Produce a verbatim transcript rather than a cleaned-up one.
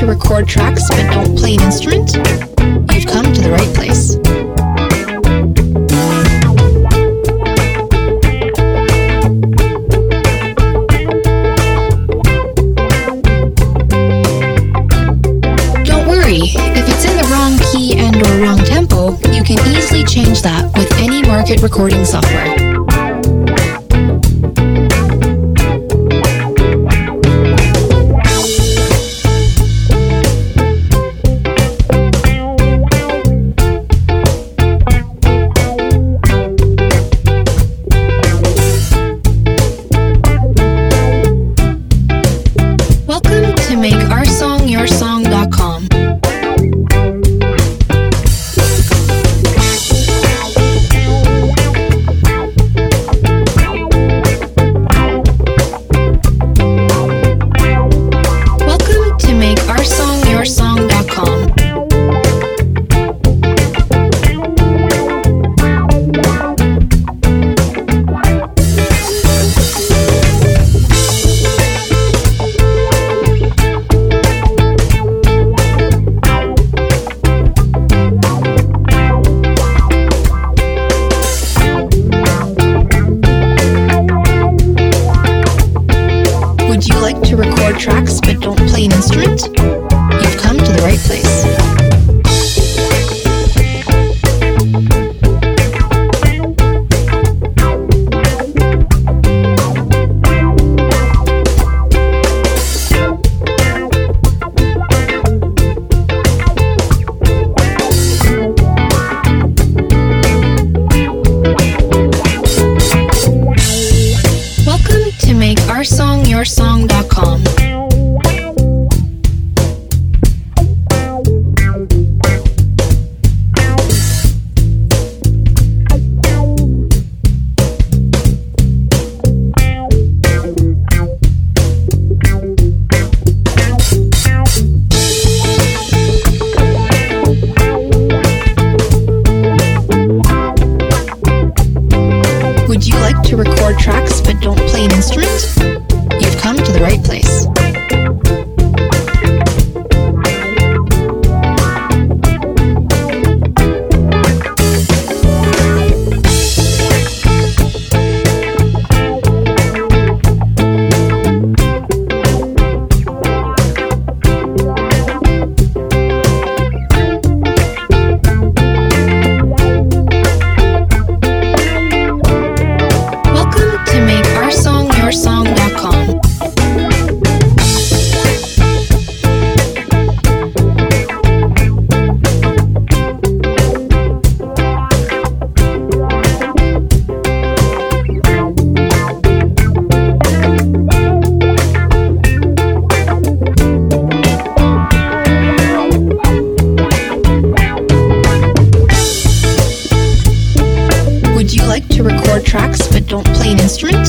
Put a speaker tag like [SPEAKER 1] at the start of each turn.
[SPEAKER 1] record tracks but don't play an instrument? You've come to the right place. Don't worry, if it's in the wrong key and or wrong tempo, you can easily change that with any market recording software. Welcome to make our song your song dot com. Welcome to make our song your song dot com. Would you like to record tracks but don't play an instrument? You've come to the right place. Welcome to make our song your song dot com. Would you like to record tracks but don't play an instrument? You've come to the right place. Welcome to make our song your song dot com. Would you like to record tracks but don't play an instrument?